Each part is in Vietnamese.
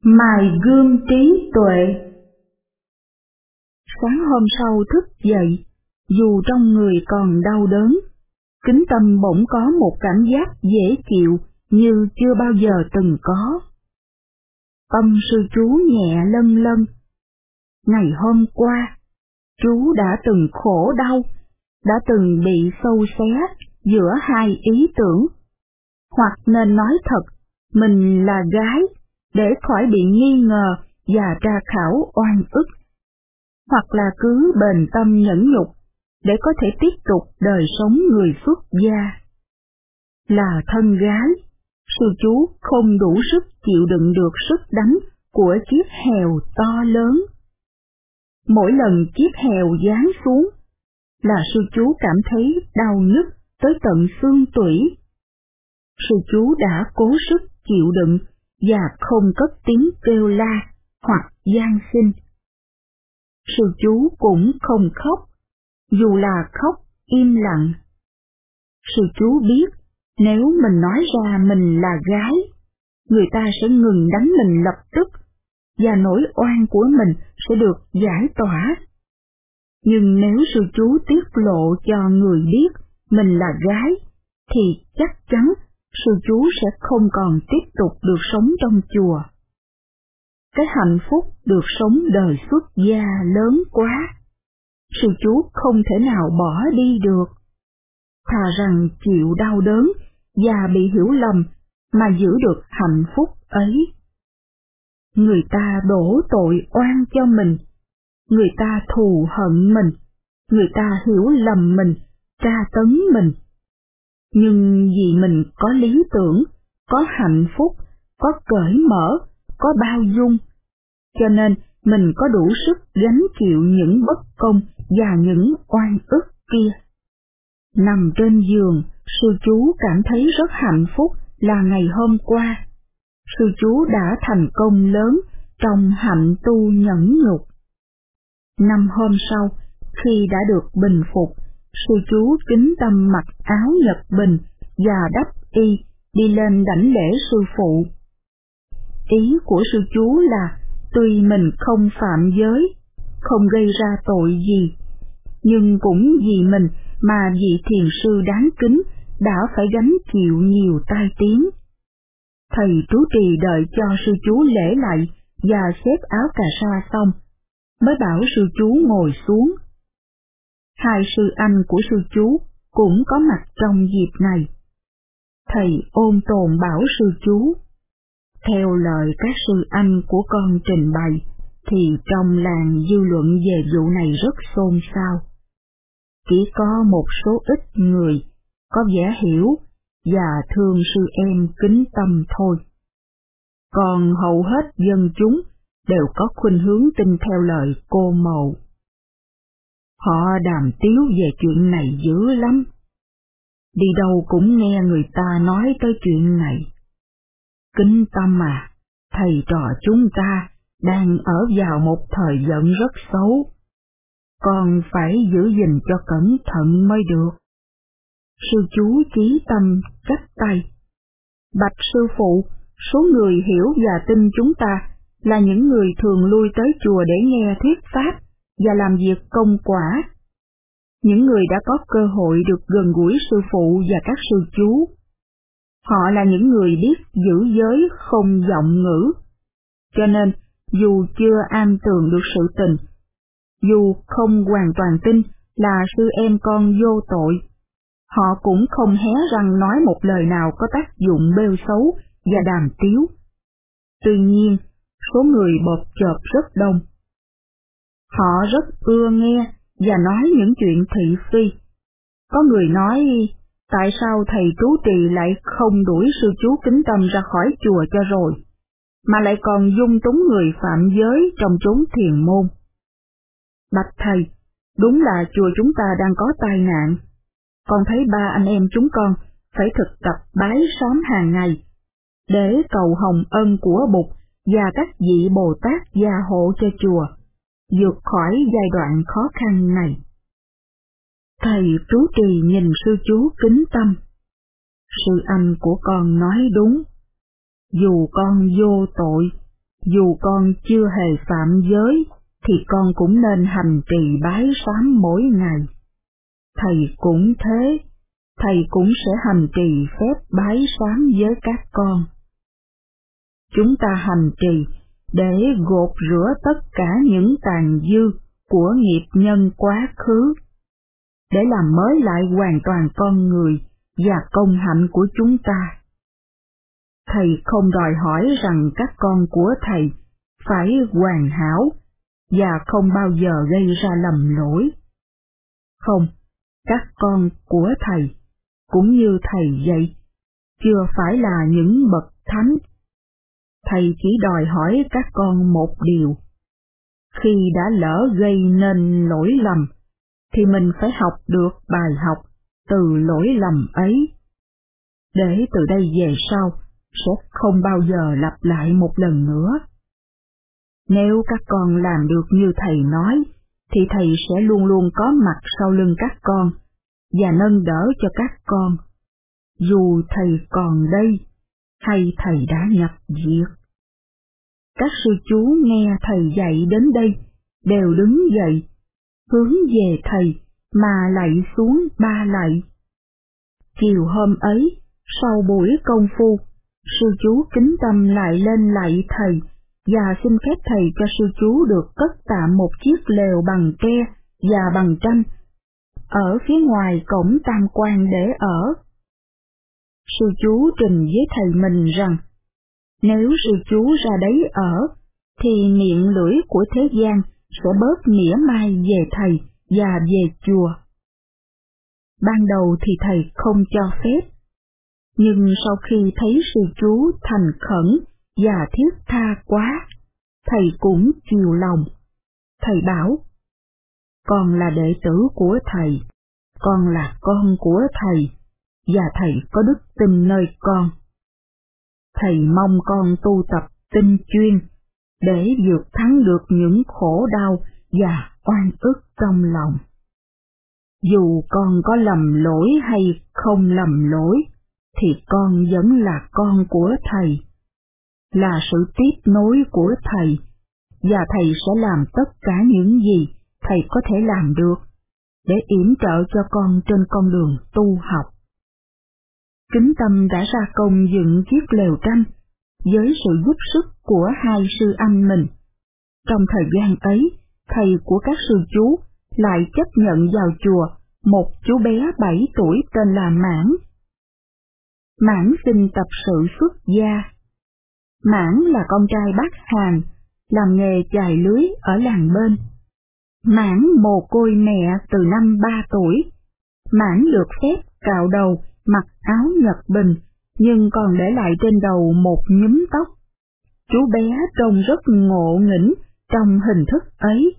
Mài gươm trí tuệ. Sáng hôm sau thức dậy, dù trong người còn đau đớn, Kính Tâm bỗng có một cảm giác dễ chịu như chưa bao giờ từng có. Tâm sư chú nhẹ lân lân. Ngày hôm qua, chú đã từng khổ đau, đã từng bị xâu xé giữa hai ý tưởng, hoặc nên nói thật, mình là gái, để khỏi bị nghi ngờ và tra khảo oan ức, hoặc là cứ bền tâm nhẫn nhục để có thể tiếp tục đời sống người xuất gia. Là thân gái, sư chú không đủ sức chịu đựng được sức đánh của chiếc hèo to lớn. Mỗi lần chiếc hèo giáng xuống là sư chú cảm thấy đau nhức tới tận xương tủy. Sư chú đã cố sức chịu đựng và không cất tiếng kêu la hoặc van xin. Sư chú cũng không khóc, dù là khóc im lặng. Sư chú biết nếu mình nói ra mình là gái, người ta sẽ ngừng đánh mình lập tức, và nỗi oan của mình sẽ được giải tỏa. Nhưng nếu sư chú tiết lộ cho người biết mình là gái, thì chắc chắn sư chú sẽ không còn tiếp tục được sống trong chùa. Cái hạnh phúc được sống đời xuất gia lớn quá, sư chú không thể nào bỏ đi được. Thà rằng chịu đau đớn và bị hiểu lầm mà giữ được hạnh phúc ấy. Người ta đổ tội oan cho mình, người ta thù hận mình, người ta hiểu lầm mình, tra tấn mình. Nhưng vì mình có lý tưởng, có hạnh phúc, có cởi mở, có bao dung, cho nên mình có đủ sức gánh chịu những bất công và những oan ức kia. Nằm trên giường, sư chú cảm thấy rất hạnh phúc là ngày hôm qua. Sư chú đã thành công lớn trong hạnh tu nhẫn nhục. 5 hôm sau, khi đã được bình phục, sư chú Kính Tâm mặc áo nhật bình và đắp y đi lên đảnh lễ sư phụ. Ý của sư chú là tuy mình không phạm giới, không gây ra tội gì, nhưng cũng vì mình mà vị thiền sư đáng kính đã phải gánh chịu nhiều tai tiếng. Thầy trú trì đợi cho sư chú lễ lạy và xếp áo cà sa xong, mới bảo sư chú ngồi xuống. Hai sư anh của sư chú cũng có mặt trong dịp này. Thầy ôn tồn bảo sư chú, theo lời các sư anh của con trình bày, thì trong làng dư luận về vụ này rất xôn xao. Chỉ có một số ít người có vẻ hiểu và thương sư em Kính Tâm thôi. Còn hầu hết dân chúng đều có khuynh hướng tin theo lời cô mầu. Họ đàm tiếu về chuyện này dữ lắm. Đi đâu cũng nghe người ta nói tới chuyện này. Kính Tâm à, thầy trò chúng ta đang ở vào một thời giận rất xấu. Con phải giữ gìn cho cẩn thận mới được. Sư chú Chí Tâm chắp tay. Bạch sư phụ, số người hiểu và tin chúng ta là những người thường lui tới chùa để nghe thuyết pháp và làm việc công quả. Những người đã có cơ hội được gần gũi sư phụ và các sư chú. Họ là những người biết giữ giới không vọng ngữ. Cho nên, dù chưa am tường được sự tình, dù không hoàn toàn tin là sư em con vô tội, họ cũng không hé răng nói một lời nào có tác dụng bêu xấu và đàm tiếu. Tuy nhiên, số người bộp chộp rất đông. Họ rất ưa nghe và nói những chuyện thị phi. Có người nói, tại sao thầy trú trì lại không đuổi sư chú Kính Tâm ra khỏi chùa cho rồi, mà lại còn dung túng người phạm giới trong chốn thiền môn. Bạch thầy, đúng là chùa chúng ta đang có tai nạn. Con thấy ba anh em chúng con phải thực tập bái sám hàng ngày, để cầu hồng ân của Bụt và các vị Bồ Tát gia hộ cho chùa, vượt khỏi giai đoạn khó khăn này. Thầy trú trì nhìn sư chú Kính Tâm. Sư anh của con nói đúng. Dù con vô tội, Dù con chưa hề phạm giới, thì con cũng nên hành trì bái sám mỗi ngày. Thầy cũng thế, thầy cũng sẽ hành trì phép bái sám với các con. Chúng ta hành trì để gột rửa tất cả những tàn dư của nghiệp nhân quá khứ, để làm mới lại hoàn toàn con người và công hạnh của chúng ta. Thầy không đòi hỏi rằng các con của thầy phải hoàn hảo và không bao giờ gây ra lầm lỗi. Không, các con của thầy, cũng như thầy vậy, chưa phải là những bậc thánh. Thầy chỉ đòi hỏi các con một điều. Khi đã lỡ gây nên lỗi lầm, thì mình phải học được bài học từ lỗi lầm ấy, để từ đây về sau sẽ không bao giờ lặp lại một lần nữa. Nếu các con làm được như thầy nói, thì thầy sẽ luôn luôn có mặt sau lưng các con và nâng đỡ cho các con, dù thầy còn đây hay thầy đã nhập diệt. Các sư chú nghe thầy dạy đến đây đều đứng dậy, hướng về thầy mà lạy xuống 3 lạy. Chiều hôm ấy, sau buổi công phu, sư chú kính tâm lại lên lạy thầy và xin phép thầy cho sư chú được cất tạm một chiếc lều bằng tre và bằng tranh ở phía ngoài cổng tam quan để ở. Sư chú trình với thầy mình rằng, nếu sư chú ra đấy ở, thì miệng lưỡi của thế gian sẽ bớt mỉa mai về thầy và về chùa. Ban đầu thì thầy không cho phép, nhưng sau khi thấy sư chú thành khẩn và thiết tha quá, thầy cũng chiều lòng. Thầy bảo, con là đệ tử của thầy, con là con của thầy, và thầy có đức tin nơi con. Thầy mong con tu tập tinh chuyên, để vượt thắng được những khổ đau và oan ức trong lòng. Dù con có lầm lỗi hay không lầm lỗi, thì con vẫn là con của thầy, là sự tiếp nối của thầy, và thầy sẽ làm tất cả những gì thầy có thể làm được, để yểm trợ cho con trên con đường tu học. Kính tâm đã ra công dựng chiếc lều tranh, với sự giúp sức của 2 sư anh mình. Trong thời gian ấy, thầy của các sư chú lại chấp nhận vào chùa một chú bé 7 tuổi tên là Mãn. Mãn xin tập sự xuất gia. Mãn là con trai bác Hàn, làm nghề chài lưới ở làng bên. Mãn mồ côi mẹ từ năm 3 tuổi. Mãn được phép cạo đầu, mặc áo Nhật Bình, nhưng còn để lại trên đầu một nhúm tóc. Chú bé trông rất ngộ nghĩnh trong hình thức ấy.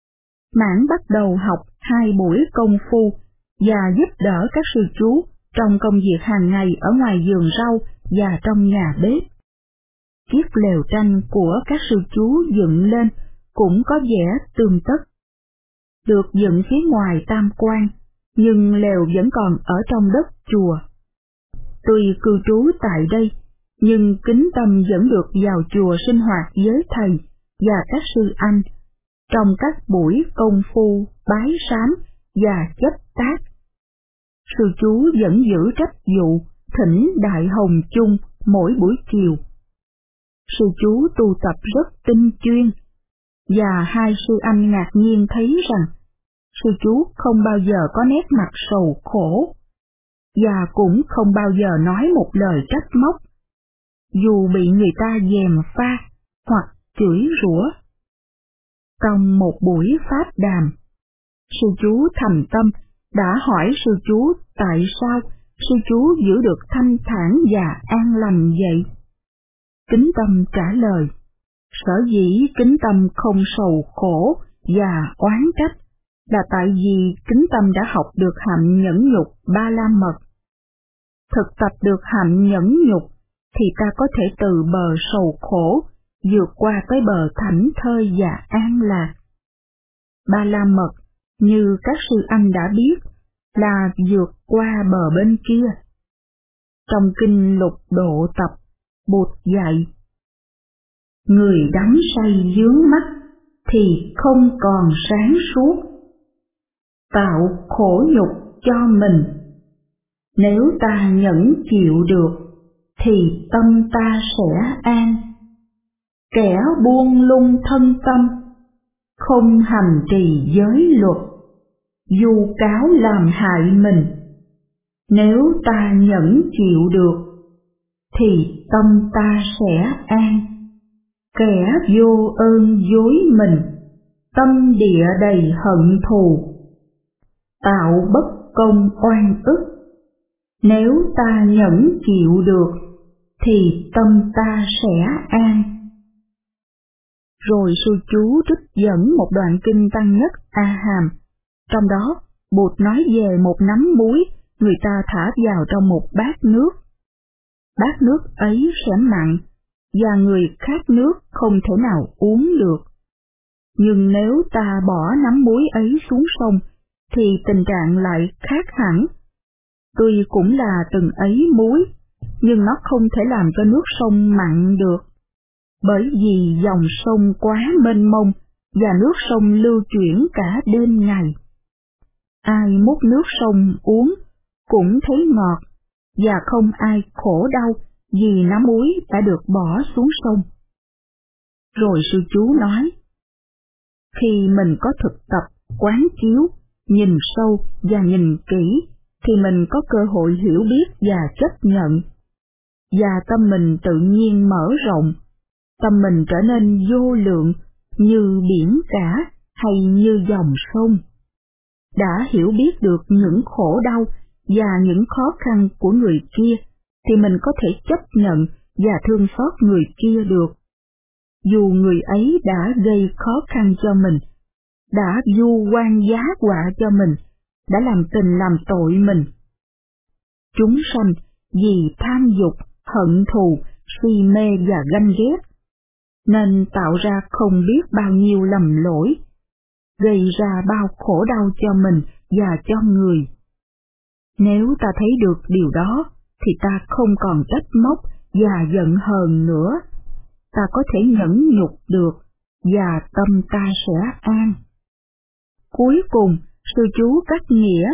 Mãn bắt đầu học 2 buổi công phu và giúp đỡ các sư chú trong công việc hàng ngày ở ngoài vườn rau và trong nhà bếp. Chiếc lều tranh của các sư chú dựng lên cũng có vẻ tươm tất. Được dựng phía ngoài tam quan, nhưng lều vẫn còn ở trong đất chùa. Tuy cư trú tại đây, nhưng kính tâm vẫn được vào chùa sinh hoạt với thầy và các sư anh, trong các buổi công phu, bái sám và chấp tác. Sư chú vẫn giữ trách vụ thỉnh Đại Hồng chung mỗi buổi chiều. Sư chú tu tập rất tinh chuyên, và 2 sư anh ngạc nhiên thấy rằng sư chú không bao giờ có nét mặt sầu khổ, và cũng không bao giờ nói một lời trách móc, dù bị người ta gièm pha hoặc chửi rủa. Trong một buổi pháp đàm, sư chú thành tâm đã hỏi sư chú tại sao sư chú giữ được thanh thản và an lành vậy. Kính tâm trả lời, sở dĩ kính tâm không sầu khổ và oán trách là tại vì kính tâm đã học được hạnh nhẫn nhục Ba La Mật. Thực tập được hạnh nhẫn nhục thì ta có thể từ bờ sầu khổ vượt qua tới bờ thảnh thơi và an lạc. Ba La Mật, như các sư anh đã biết, là vượt qua bờ bên kia. Trong kinh Lục Độ Tập, Bụt dạy, người đắm say dướng mắt thì không còn sáng suốt. Tạo khổ nhục cho mình, nếu ta nhẫn chịu được thì tâm ta sẽ an. Kẻ buông lung thân tâm, không hành trì giới luật, vu cáo làm hại mình. Nếu ta nhẫn chịu được thì tâm ta sẽ an. Kẻ vô ơn dối mình, tâm địa đầy hận thù, tạo bất công oan ức. Nếu ta nhẫn chịu được thì tâm ta sẽ an. Rồi sư chú trích dẫn một đoạn kinh Tăng Nhất A Hàm. Trong đó, Bụt nói về một nắm muối người ta thả vào trong một bát nước. Bát nước ấy sẽ mặn, và người khát nước không thể nào uống được. Nhưng nếu ta bỏ nắm muối ấy xuống sông, thì tình trạng lại khác hẳn. Tuy cũng là từng ấy muối, nhưng nó không thể làm cho nước sông mặn được, bởi vì dòng sông quá mênh mông và nước sông lưu chuyển cả đêm ngày. Ai múc nước sông uống cũng thấy ngọt, và không ai khổ đau vì nắm muối đã được bỏ xuống sông. Rồi sư chú nói, khi mình có thực tập, quán chiếu, nhìn sâu và nhìn kỹ, thì mình có cơ hội hiểu biết và chấp nhận, và tâm mình tự nhiên mở rộng, tâm mình trở nên vô lượng như biển cả hay như dòng sông. Đã hiểu biết được những khổ đau và những khó khăn của người kia, thì mình có thể chấp nhận và thương xót người kia được. Dù người ấy đã gây khó khăn cho mình, đã vu oan giá họa cho mình, đã làm tình làm tội mình. Chúng sanh vì tham dục, hận thù, si mê và ganh ghét, nên tạo ra không biết bao nhiêu lầm lỗi, gây ra bao khổ đau cho mình và cho người. Nếu ta thấy được điều đó, thì ta không còn trách móc và giận hờn nữa. Ta có thể nhẫn nhục được, và tâm ta sẽ an. Cuối cùng, sư chú cắt nghĩa.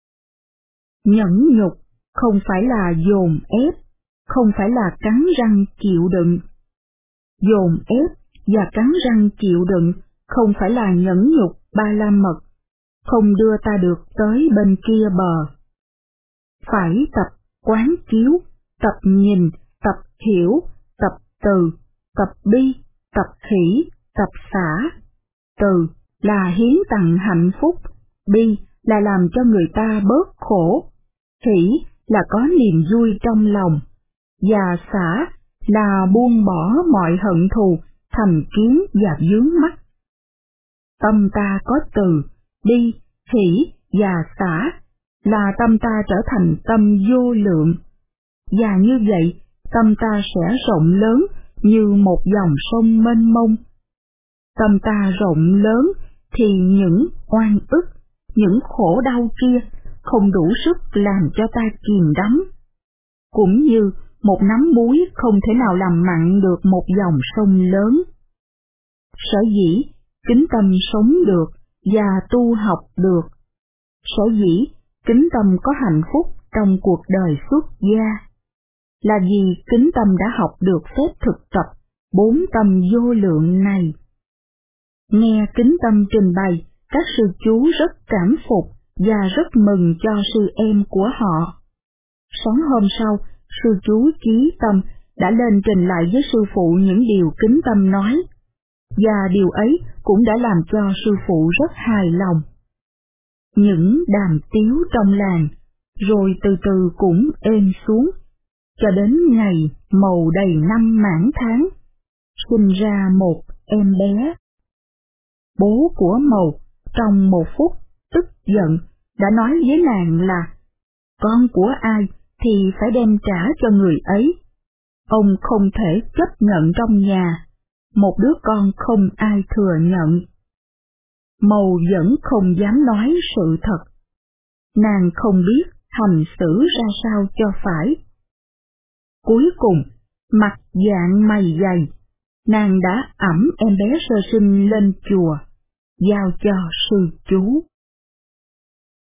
Nhẫn nhục không phải là dồn ép, không phải là cắn răng chịu đựng. Dồn ép và cắn răng chịu đựng không phải là nhẫn nhục ba la mật, không đưa ta được tới bên kia bờ. Phải tập quán chiếu, tập nhìn, tập hiểu, tập từ, tập bi, tập hỷ, tập xả. Từ là hiến tặng hạnh phúc, bi là làm cho người ta bớt khổ, hỷ là có niềm vui trong lòng, và xả là buông bỏ mọi hận thù, thành kiến và vướng mắc. Tâm ta có từ, bi, hỷ và xả là tâm ta trở thành tâm vô lượng, và như vậy tâm ta sẽ rộng lớn như một dòng sông mênh mông. Tâm ta rộng lớn thì những oan ức, những khổ đau kia không đủ sức làm cho ta chìm đắm. Cũng như một nắm muối không thể nào làm mặn được một dòng sông lớn. Sở dĩ kính tâm sống được và tu học được. Sở dĩ kính tâm có hạnh phúc trong cuộc đời xuất gia, là vì kính tâm đã học được phép thực tập 4 tâm vô lượng này. Nghe kính tâm trình bày, các sư chú rất cảm phục và rất mừng cho sư em của họ. Sáng hôm sau, sư chú Chí Tâm đã lên trình lại với sư phụ những điều kính tâm nói, và điều ấy cũng đã làm cho sư phụ rất hài lòng. Những đàm tiếu trong làng, rồi từ từ cũng êm xuống, cho đến ngày Mầu đầy năm mãn tháng, sinh ra một em bé. Bố của Mầu trong một phút tức giận đã nói với nàng là con của ai thì phải đem trả cho người ấy. Ông không thể chấp nhận trong nhà một đứa con không ai thừa nhận. Mầu vẫn không dám nói sự thật. Nàng không biết hành xử ra sao cho phải. Cuối cùng, mặt dạng mày dày, nàng đã ẵm em bé sơ sinh lên chùa, giao cho sư chú.